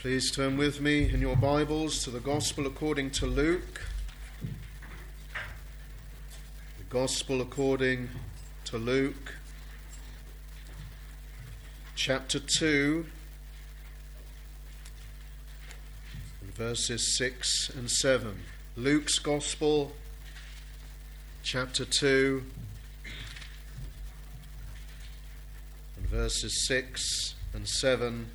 Please turn with me in your Bibles to the Gospel according to Luke. The Gospel according to Luke, chapter 2, and verses 6 and 7. Luke's Gospel, chapter 2, and verses 6 and 7.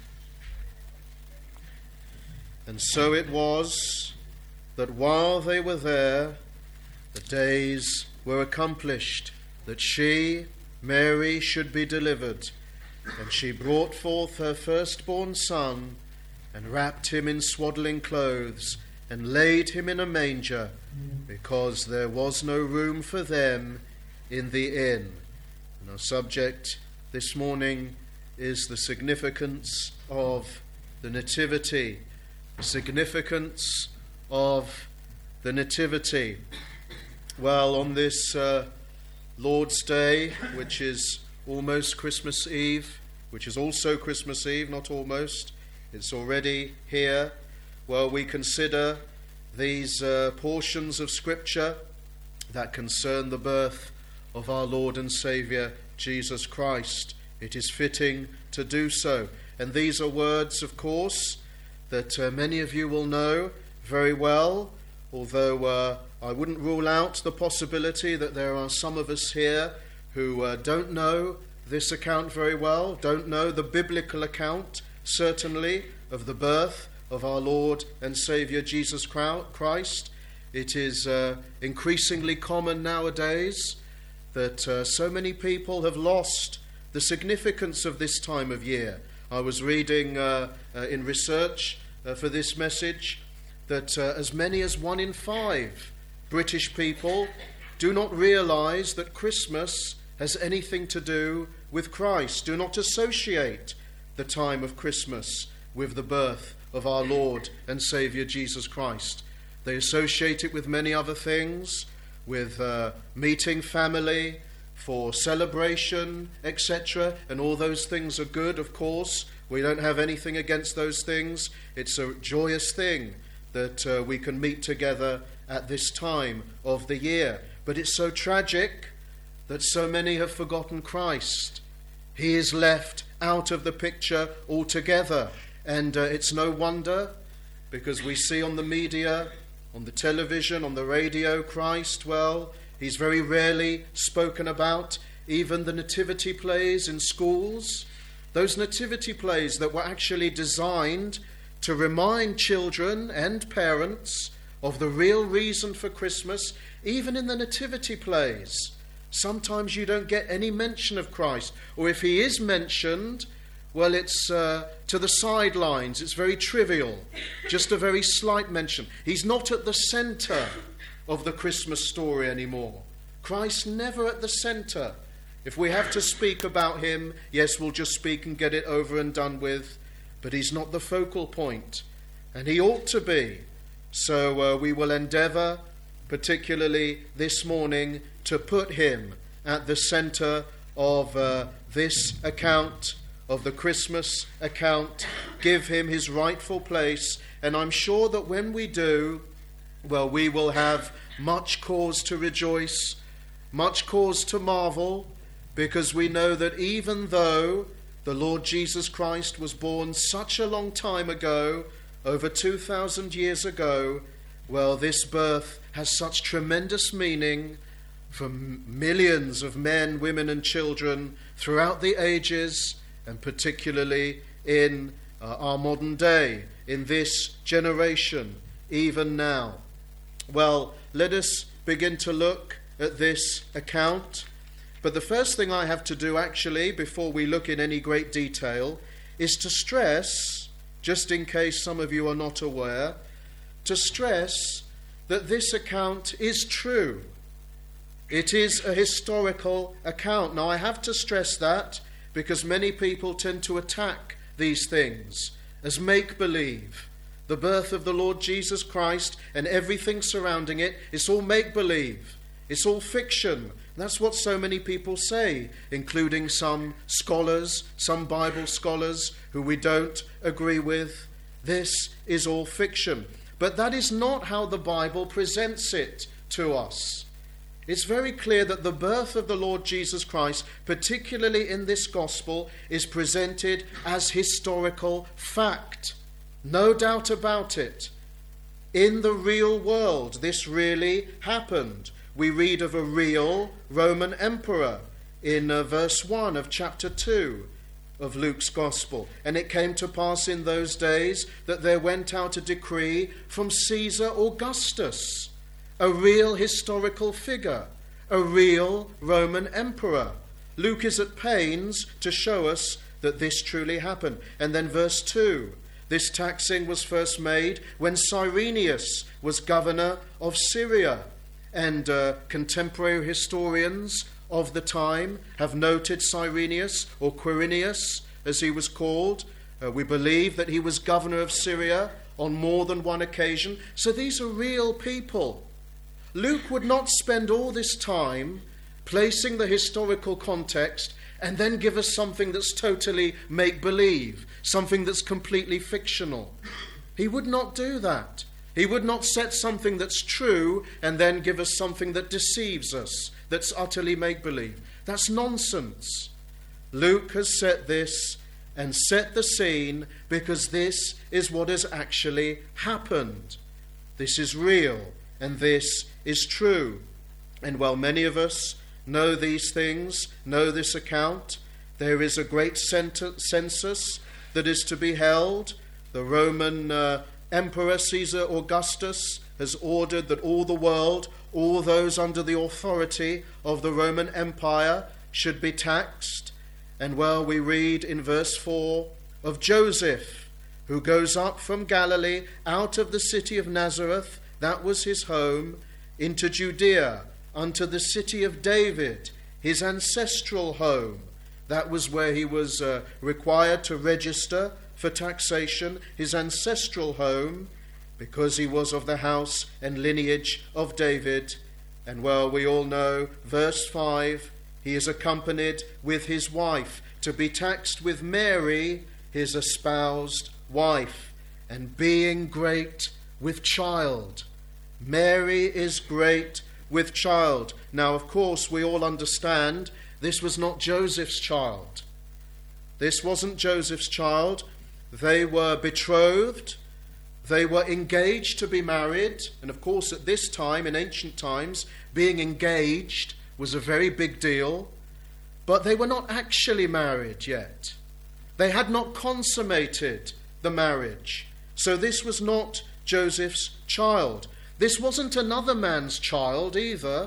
And so it was that while they were there, the days were accomplished that she, Mary, should be delivered. And she brought forth her firstborn son, and wrapped him in swaddling clothes, and laid him in a manger, because there was no room for them in the inn. And our subject this morning is the significance of the Nativity. The significance of the Nativity. Well, on this Lord's Day, which is almost Christmas Eve, which is also Christmas Eve, not almost, it's already here, well, we consider these portions of Scripture that concern the birth of our Lord and Saviour, Jesus Christ. It is fitting to do so. And these are words, of course, that many of you will know very well, although I wouldn't rule out the possibility that there are some of us here who don't know this account very well, don't know the biblical account, certainly, of the birth of our Lord and Saviour Jesus Christ. It is increasingly common nowadays that so many people have lost the significance of this time of year. I was reading in research for this message that as many as 1 in 5 British people do not realise that Christmas has anything to do with Christ, do not associate the time of Christmas with the birth of our Lord and Saviour Jesus Christ. They associate it with many other things, with meeting family, for celebration, etc., and all those things are good, of course. We don't have anything against those things. It's a joyous thing that we can meet together at this time of the year. But it's so tragic that so many have forgotten Christ. He is left out of the picture altogether. And it's no wonder, because we see on the media, on the television, on the radio, Christ, well, he's very rarely spoken about. Even the nativity plays in schools, those nativity plays that were actually designed to remind children and parents of the real reason for Christmas, even in the nativity plays, sometimes you don't get any mention of Christ. Or if he is mentioned, well, it's to the sidelines. It's very trivial, just a very slight mention. He's not at the centre of the Christmas story anymore. Christ never at the centre. If we have to speak about him, yes, we'll just speak and get it over and done with, but he's not the focal point, and he ought to be. So we will endeavour, particularly this morning, to put him at the centre of this account, of the Christmas account, give him his rightful place, and I'm sure that when we do, well, we will have much cause to rejoice, much cause to marvel, because we know that even though the Lord Jesus Christ was born such a long time ago, over 2,000 years ago, well, this birth has such tremendous meaning for millions of men, women and children throughout the ages, and particularly in our modern day, in this generation, even now. Well, let us begin to look at this account. But the first thing I have to do, actually, before we look in any great detail, is to stress, just in case some of you are not aware, to stress that this account is true. It is a historical account. Now, I have to stress that because many people tend to attack these things as make-believe. The birth of the Lord Jesus Christ and everything surrounding it, it's all make-believe. It's all fiction. That's what so many people say, including some scholars, some Bible scholars who we don't agree with. This is all fiction. But that is not how the Bible presents it to us. It's very clear that the birth of the Lord Jesus Christ, particularly in this gospel, is presented as historical fact. No doubt about it. In the real world, this really happened. We read of a real Roman emperor in verse 1 of chapter 2 of Luke's Gospel. And it came to pass in those days that there went out a decree from Caesar Augustus, a real historical figure, a real Roman emperor. Luke is at pains to show us that this truly happened. And then verse 2, this taxing was first made when Cyrenius was governor of Syria. And contemporary historians of the time have noted Cyrenius, or Quirinius as he was called. We believe that he was governor of Syria on more than one occasion. So these are real people. Luke would not spend all this time placing the historical context and then give us something that's totally make-believe, something that's completely fictional. He would not do that. He would not set something that's true and then give us something that deceives us, that's utterly make-believe. That's nonsense. Luke has set this and set the scene because this is what has actually happened. This is real and this is true. And while many of us know these things, know this account, there is a great census that is to be held. The Roman Emperor Caesar Augustus has ordered that all the world, all those under the authority of the Roman Empire, should be taxed. And well, we read in verse 4 of Joseph, who goes up from Galilee out of the city of Nazareth, that was his home, into Judea, unto the city of David, his ancestral home. That was where he was required to register for taxation, his ancestral home, because he was of the house and lineage of David. And well, we all know, verse 5, he is accompanied with his wife to be taxed with Mary, his espoused wife, and being great with child. Mary is great with child. Now, of course, we all understand this was not Joseph's child. This wasn't Joseph's child. They were betrothed. They were engaged to be married. And of course, at this time, in ancient times, being engaged was a very big deal. But they were not actually married yet. They had not consummated the marriage. So this was not Joseph's child. This wasn't another man's child either.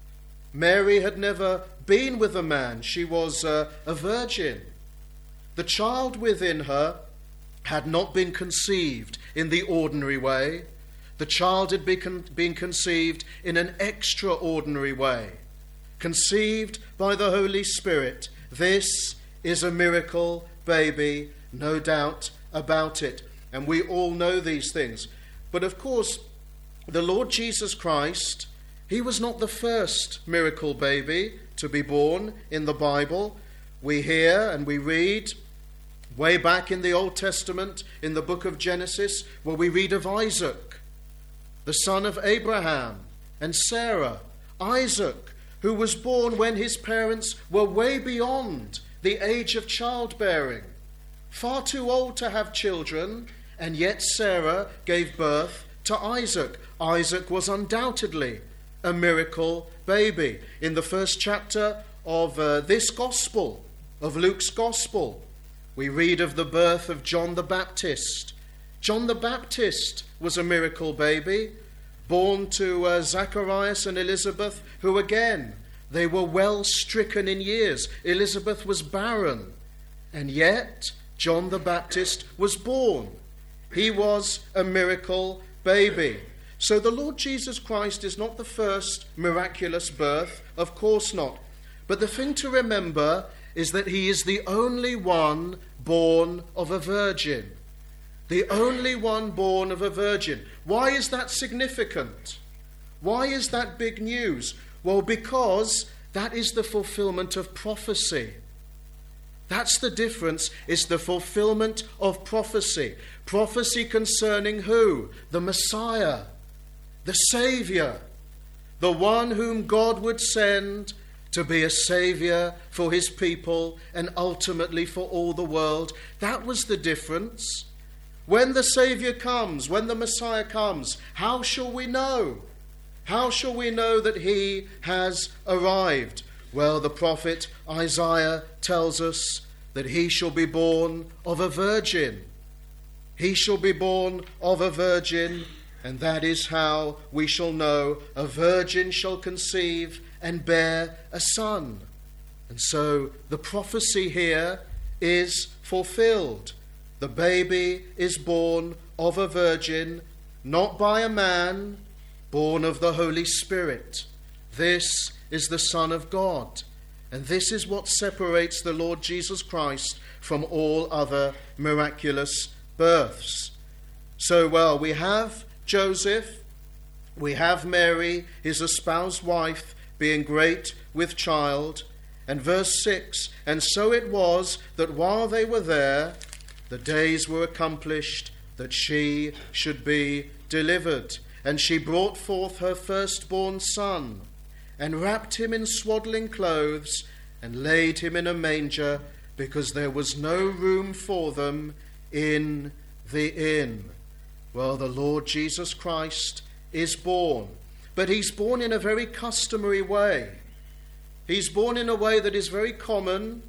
Mary had never been with a man. She was a virgin. The child within her had not been conceived in the ordinary way. The child had been conceived in an extraordinary way, conceived by the Holy Spirit. This is a miracle baby, no doubt about it. And we all know these things. But of course, the Lord Jesus Christ, he was not the first miracle baby to be born in the Bible. We hear and we read way back in the Old Testament, in the book of Genesis, where we read of Isaac, the son of Abraham and Sarah. Isaac, who was born when his parents were way beyond the age of childbearing, far too old to have children, and yet Sarah gave birth to Isaac. Isaac was undoubtedly a miracle baby. In the first chapter of this gospel, of Luke's gospel, we read of the birth of John the Baptist. John the Baptist was a miracle baby, born to Zacharias and Elizabeth, who again, they were well stricken in years. Elizabeth was barren, and yet John the Baptist was born. He was a miracle baby. So the Lord Jesus Christ is not the first miraculous birth, of course not. But the thing to remember is that he is the only one born of a virgin. The only one born of a virgin. Why is that significant? Why is that big news? Well, because that is the fulfillment of prophecy. That's the difference. It's the fulfillment of prophecy. Prophecy concerning who? The Messiah, the Saviour, the one whom God would send to be a Saviour for his people and ultimately for all the world. That was the difference. When the Saviour comes, when the Messiah comes, how shall we know? How shall we know that he has arrived? Well, the prophet Isaiah tells us that he shall be born of a virgin. He shall be born of a virgin, and that is how we shall know. A virgin shall conceive and bear a son. And so the prophecy here is fulfilled. The baby is born of a virgin, not by a man, born of the Holy Spirit. This is the Son of God. And this is what separates the Lord Jesus Christ from all other miraculous births. So, we have Joseph, we have Mary, his espoused wife, being great with child. And verse 6, and so it was that while they were there, the days were accomplished that she should be delivered. And she brought forth her firstborn son, and wrapped him in swaddling clothes, and laid him in a manger, because there was no room for them in the inn. Well, the Lord Jesus Christ is born, but he's born in a very customary way. He's born in a way that is very common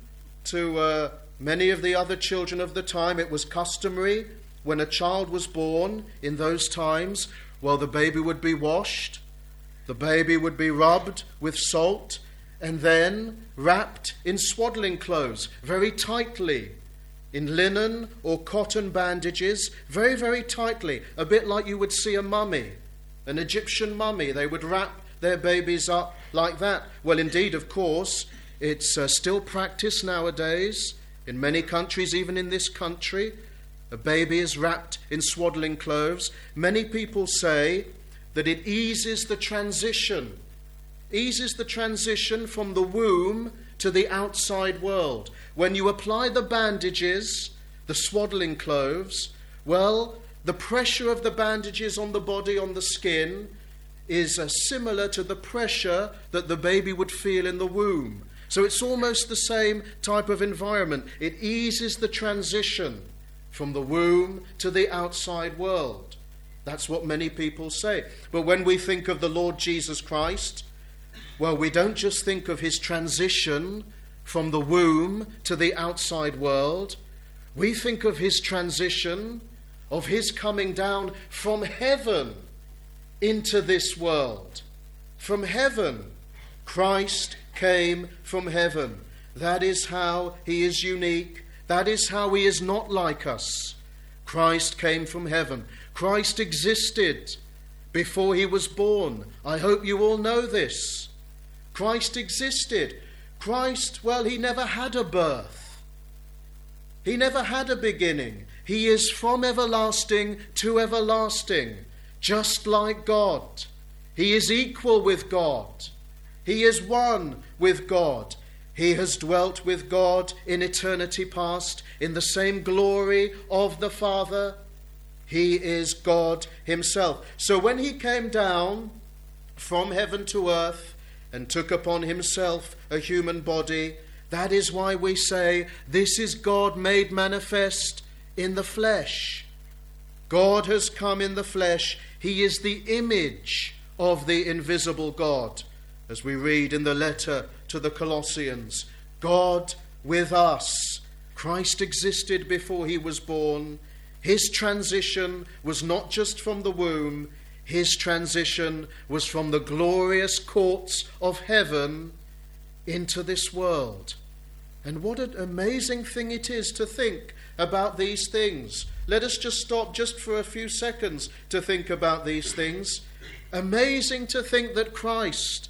to many of the other children of the time. It was customary when a child was born in those times. Well, the baby would be washed, the baby would be rubbed with salt, and then wrapped in swaddling clothes, very tightly, in linen or cotton bandages, very, very tightly, a bit like you would see a mummy, an Egyptian mummy. They would wrap their babies up like that. Well, indeed, of course, it's still practiced nowadays in many countries, even in this country. A baby is wrapped in swaddling clothes. Many people say that it eases the transition from the womb to the outside world. When you apply the bandages, the swaddling clothes, well, the pressure of the bandages on the body, on the skin, is similar to the pressure that the baby would feel in the womb. So it's almost the same type of environment. It eases the transition from the womb to the outside world. That's what many people say. But when we think of the Lord Jesus Christ, well, we don't just think of his transition from the womb to the outside world. We think of his transition, of his coming down from heaven into this world. From heaven. Christ came from heaven. That is how he is unique. That is how he is not like us. Christ came from heaven. Christ existed before he was born. I hope you all know this. Christ existed. Christ, well, he never had a birth. He never had a beginning. He is from everlasting to everlasting, just like God. He is equal with God. He is one with God. He has dwelt with God in eternity past in the same glory of the Father. He is God himself. So when he came down from heaven to earth and took upon himself a human body, that is why we say this is God made manifest in the flesh. God has come in the flesh. He is the image of the invisible God. As we read in the letter to the Colossians, God with us. Christ existed before he was born. His transition was not just from the womb. His transition was from the glorious courts of heaven into this world. And what an amazing thing it is to think about these things. Let us just stop just for a few seconds to think about these things. Amazing to think that Christ,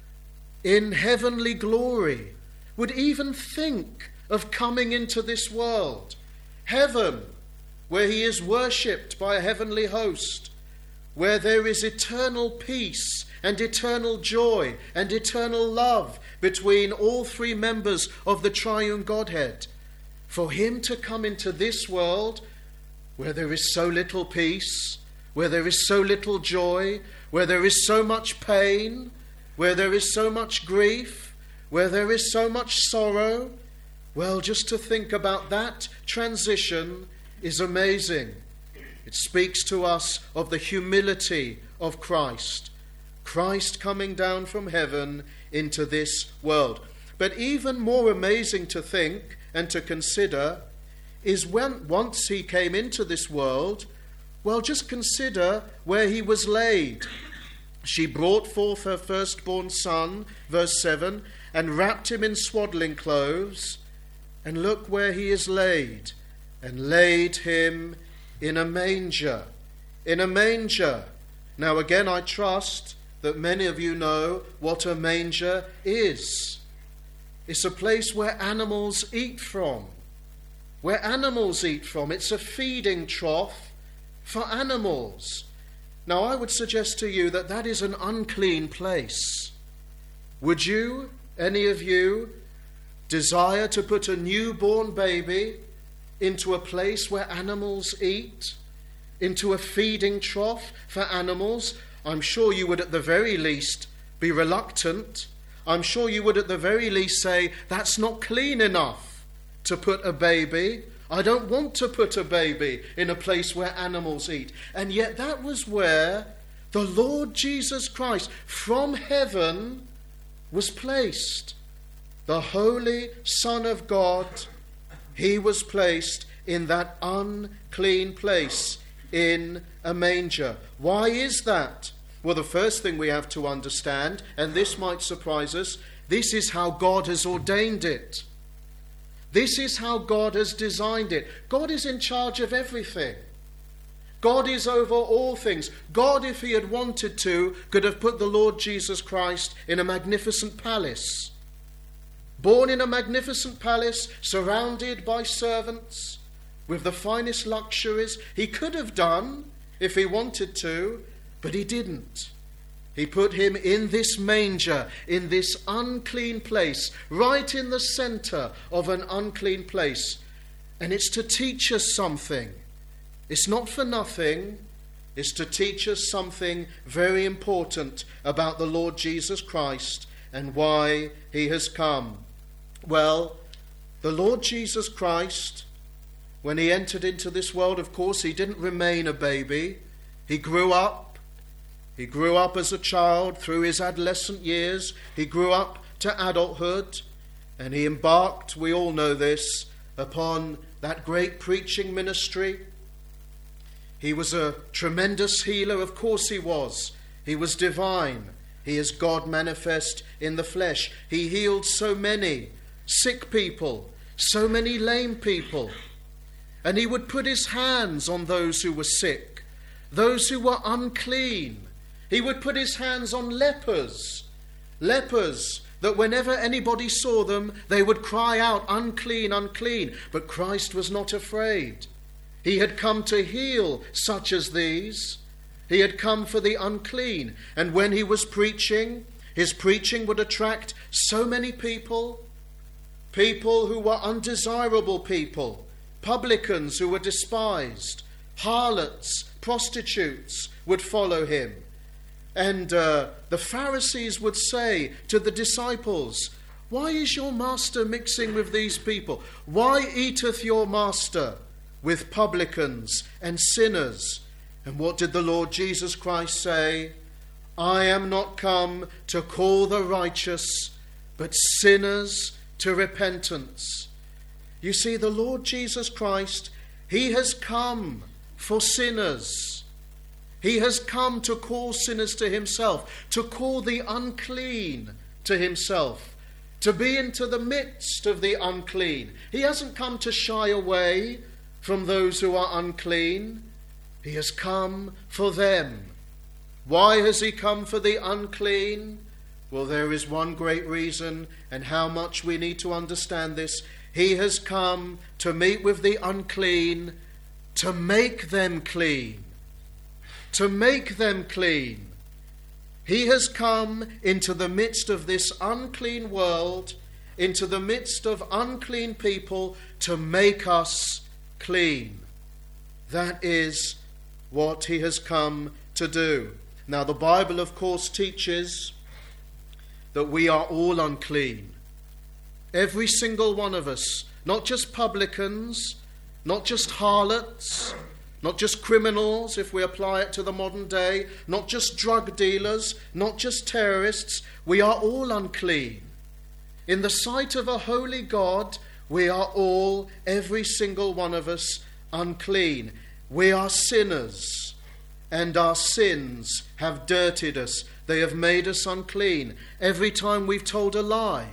in heavenly glory, would even think of coming into this world. Heaven, where he is worshipped by a heavenly host, where there is eternal peace and eternal joy and eternal love between all three members of the triune Godhead. For him to come into this world where there is so little peace, where there is so little joy, where there is so much pain, where there is so much grief, where there is so much sorrow. Well, just to think about that transition is amazing. It speaks to us of the humility of Christ. Christ coming down from heaven into this world. But even more amazing to think and to consider is when once he came into this world, well, just consider where he was laid. She brought forth her firstborn son, verse 7, and wrapped him in swaddling clothes. And look where he is laid, and laid him in a manger. In a manger. Now again, I trust that many of you know what a manger is. It's a place where animals eat from. Where animals eat from. It's a feeding trough for animals. Now I would suggest to you that that is an unclean place. Would you, any of you, desire to put a newborn baby into a place where animals eat? Into a feeding trough for animals? I'm sure you would at the very least be reluctant. I'm sure you would at the very least say, that's not clean enough to put a baby. I don't want to put a baby in a place where animals eat. And yet that was where the Lord Jesus Christ from heaven was placed. The Holy Son of God, he was placed in that unclean place in a manger. Why is that? Well, the first thing we have to understand, and this might surprise us, this is how God has ordained it. This is how God has designed it. God is in charge of everything. God is over all things. God, if he had wanted to, could have put the Lord Jesus Christ in a magnificent palace. Born in a magnificent palace, surrounded by servants, with the finest luxuries. He could have done, if he wanted to, but he didn't. He put him in this manger, in this unclean place, right in the center of an unclean place. And it's to teach us something. It's not for nothing. It's to teach us something very important about the Lord Jesus Christ and why he has come. Well, the Lord Jesus Christ, when he entered into this world, of course, he didn't remain a baby. He grew up. He grew up as a child through his adolescent years. He grew up to adulthood. And he embarked, we all know this, upon that great preaching ministry. He was a tremendous healer. Of course he was. He was divine. He is God manifest in the flesh. He healed so many sick people, so many lame people. And he would put his hands on those who were sick, those who were unclean. He would put his hands on lepers that whenever anybody saw them, they would cry out, unclean, unclean. But Christ was not afraid. He had come to heal such as these. He had come for the unclean. And when he was preaching, his preaching would attract so many people who were undesirable people, publicans who were despised, harlots, prostitutes would follow him. And the Pharisees would say to the disciples, why is your master mixing with these people? Why eateth your master with publicans and sinners? And what did the Lord Jesus Christ say? I am not come to call the righteous, but sinners to repentance. You see, the Lord Jesus Christ, he has come for sinners. He has come to call sinners to himself, to call the unclean to himself, to be into the midst of the unclean. He hasn't come to shy away from those who are unclean. He has come for them. Why has he come for the unclean? Well, there is one great reason, and how much we need to understand this. He has come to meet with the unclean, to make them clean. To make them clean. He has come into the midst of this unclean world, into the midst of unclean people to make us clean. That is what he has come to do. Now, the Bible, of course, teaches that we are all unclean. Every single one of us, not just publicans, not just harlots, not just criminals, if we apply it to the modern day, not just drug dealers, not just terrorists. We are all unclean. In the sight of a holy God, we are all, every single one of us, unclean. We are sinners, and our sins have dirtied us. They have made us unclean. Every time we've told a lie,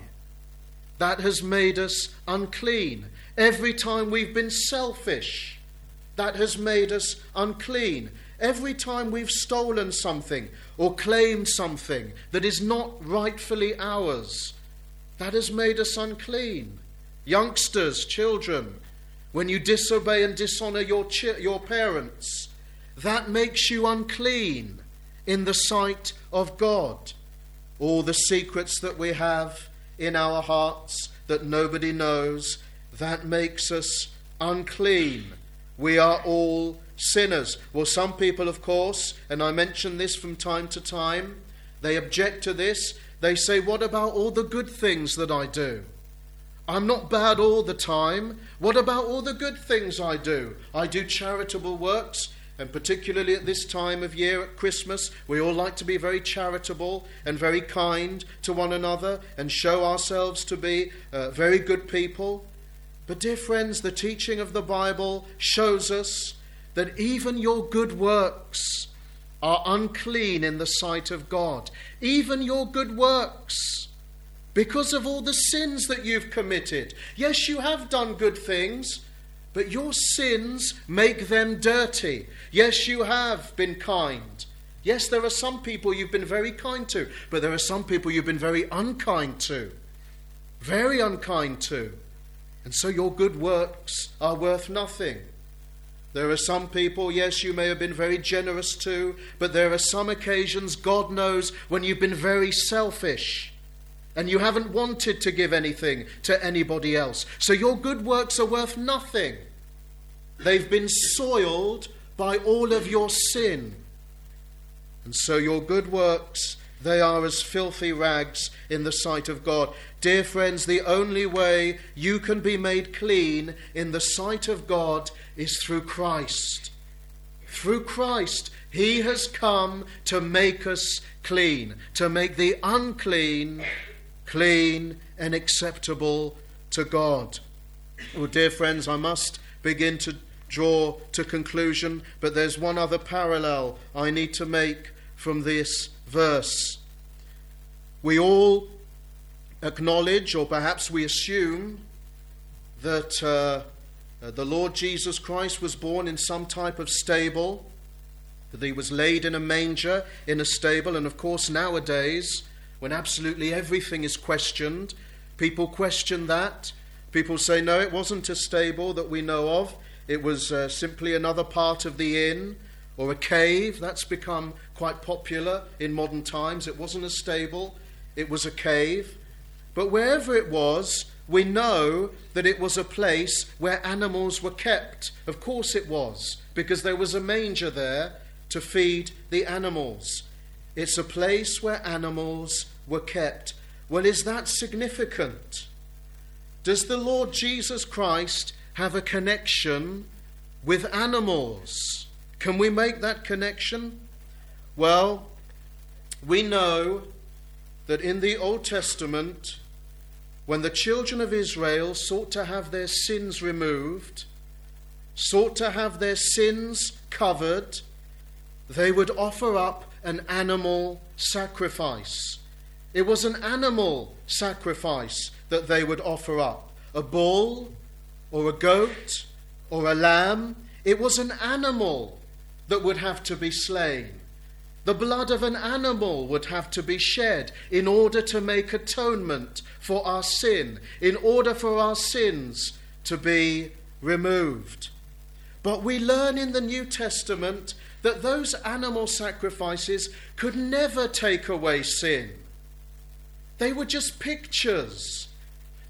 that has made us unclean. Every time we've been selfish, that has made us unclean. Every time we've stolen something or claimed something that is not rightfully ours, that has made us unclean. Youngsters, children, when you disobey and dishonour your parents, that makes you unclean in the sight of God. All the secrets that we have in our hearts that nobody knows, that makes us unclean. We are all sinners. Well, some people, of course, and I mention this from time to time, they object to this. They say, what about all the good things that I do? I'm not bad all the time. What about all the good things I do? I do charitable works, and particularly at this time of year, at Christmas, we all like to be very charitable and very kind to one another and show ourselves to be very good people. But dear friends, the teaching of the Bible shows us that even your good works are unclean in the sight of God. Even your good works, because of all the sins that you've committed. Yes, you have done good things, but your sins make them dirty. Yes, you have been kind. Yes, there are some people you've been very kind to, but there are some people you've been very unkind to. Very unkind to. And so your good works are worth nothing. There are some people, yes, you may have been very generous to, but there are some occasions, God knows, when you've been very selfish and you haven't wanted to give anything to anybody else. So your good works are worth nothing. They've been soiled by all of your sin. And so your good works, they are as filthy rags in the sight of God. Dear friends, the only way you can be made clean in the sight of God is through Christ. Through Christ, he has come to make us clean, to make the unclean clean and acceptable to God. Well, dear friends, I must begin to draw to conclusion, but there's one other parallel I need to make from this verse. We all acknowledge, or perhaps we assume, that the Lord Jesus Christ was born in some type of stable, that he was laid in a manger in a stable. And of course nowadays, when absolutely everything is questioned, people question that. People say, no, it wasn't a stable that we know of. It was simply another part of the inn, or a cave. That's become quite popular in modern times. It wasn't a stable, it was a cave. But wherever it was, we know that it was a place where animals were kept. Of course it was, because there was a manger there to feed the animals. It's a place where animals were kept. Well, is that significant? Does the Lord Jesus Christ have a connection with animals? Can we make that connection? Well, we know that in the Old Testament, when the children of Israel sought to have their sins removed, sought to have their sins covered, they would offer up an animal sacrifice. It was an animal sacrifice that they would offer up. A bull or a goat or a lamb. It was an animal that would have to be slain. The blood of an animal would have to be shed in order to make atonement for our sin, in order for our sins to be removed. But we learn in the New Testament that those animal sacrifices could never take away sin. They were just pictures.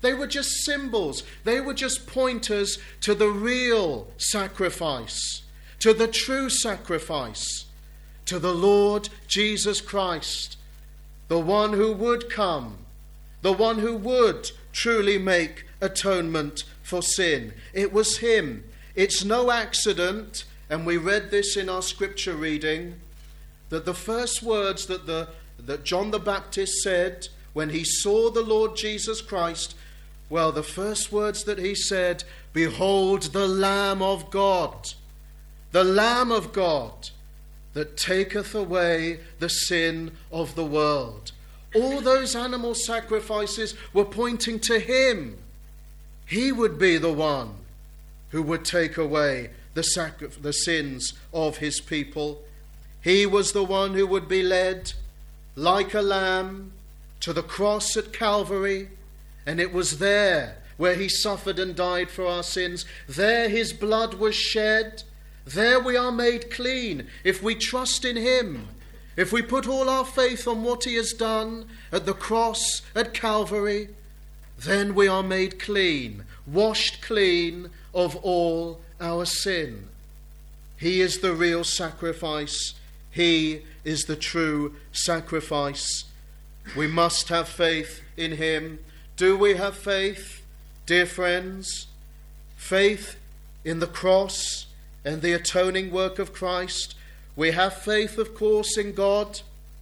They were just symbols. They were just pointers to the real sacrifice, to the true sacrifice, to the Lord Jesus Christ, the one who would come, the one who would truly make atonement for sin. It was him. It's no accident, and we read this in our scripture reading, that the first words that John the Baptist said when he saw the Lord Jesus Christ, well, the first words that he said, "Behold the Lamb of God, the Lamb of God, that taketh away the sin of the world." All those animal sacrifices were pointing to him. He would be the one who would take away the sins of his people. He was the one who would be led like a lamb to the cross at Calvary, and it was there where he suffered and died for our sins. There his blood was shed. There we are made clean if we trust in him. If we put all our faith on what he has done at the cross at Calvary, then we are made clean, washed clean of all our sin. He is the real sacrifice. He is the true sacrifice. We must have faith in him. Do we have faith, dear friends? Faith in the cross and the atoning work of Christ. We have faith, of course, in God,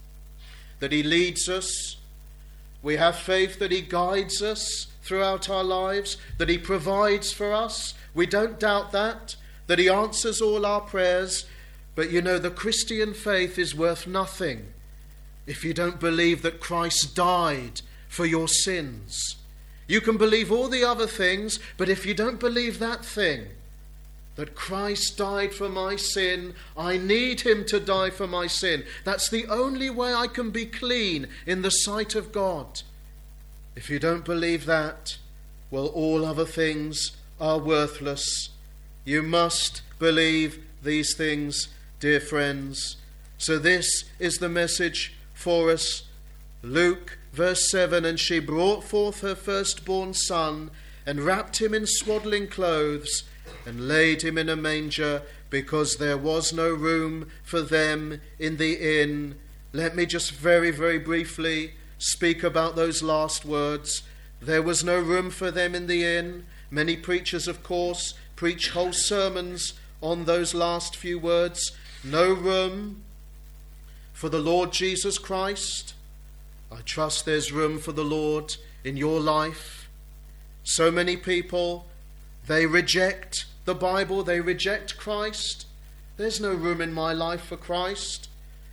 that he leads us. We have faith that he guides us throughout our lives, that he provides for us. We don't doubt that he answers all our prayers. But you know, the Christian faith is worth nothing if you don't believe that Christ died for your sins. You can believe all the other things, but if you don't believe that thing, that Christ died for my sin, I need him to die for my sin. That's the only way I can be clean in the sight of God. If you don't believe that, well, all other things are worthless. You must believe these things, dear friends. So this is the message for us. Luke, verse 7, "And she brought forth her firstborn son, and wrapped him in swaddling clothes, and laid him in a manger, because there was no room for them in the inn." Let me just very, very briefly speak about those last words. There was no room for them in the inn. Many preachers, of course, preach whole sermons on those last few words. No room for the Lord Jesus Christ. I trust there's room for the Lord in your life. So many people, they reject the Bible, they reject Christ. There's no room in my life for Christ.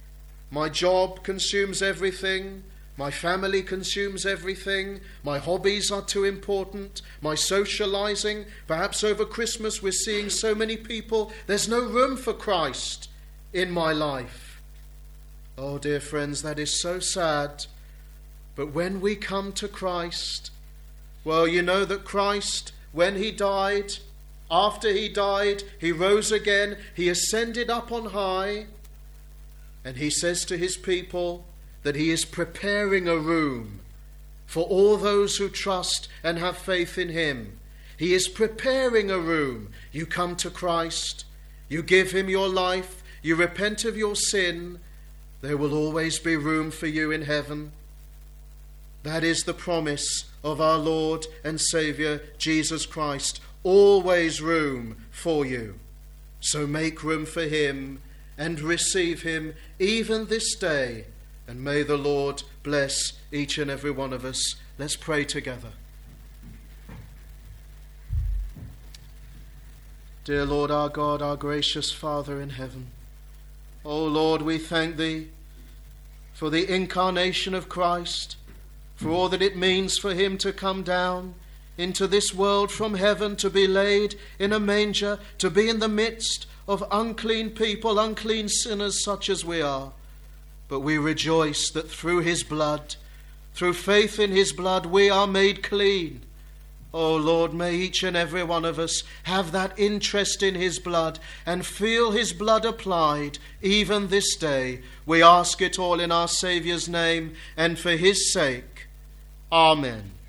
My job consumes everything. My family consumes everything. My hobbies are too important. My socializing. Perhaps over Christmas we're seeing so many people. There's no room for Christ in my life. Oh, dear friends, that is so sad. But when we come to Christ, well, you know that Christ, when he died, after he died, he rose again, he ascended up on high, and he says to his people that he is preparing a room for all those who trust and have faith in him. He is preparing a room. You come to Christ, you give him your life, you repent of your sin, there will always be room for you in heaven. That is the promise of our Lord and Saviour Jesus Christ. Always room for you. So make room for him and receive him even this day. And may the Lord bless each and every one of us. Let's pray together. Dear Lord our God, our gracious Father in heaven, O Lord, we thank thee for the incarnation of Christ, for all that it means for him to come down into this world from heaven, to be laid in a manger, to be in the midst of unclean people, unclean sinners such as we are. But we rejoice that through his blood, through faith in his blood, we are made clean. Oh Lord, may each and every one of us have that interest in his blood and feel his blood applied even this day. We ask it all in our Saviour's name and for his sake. Amen.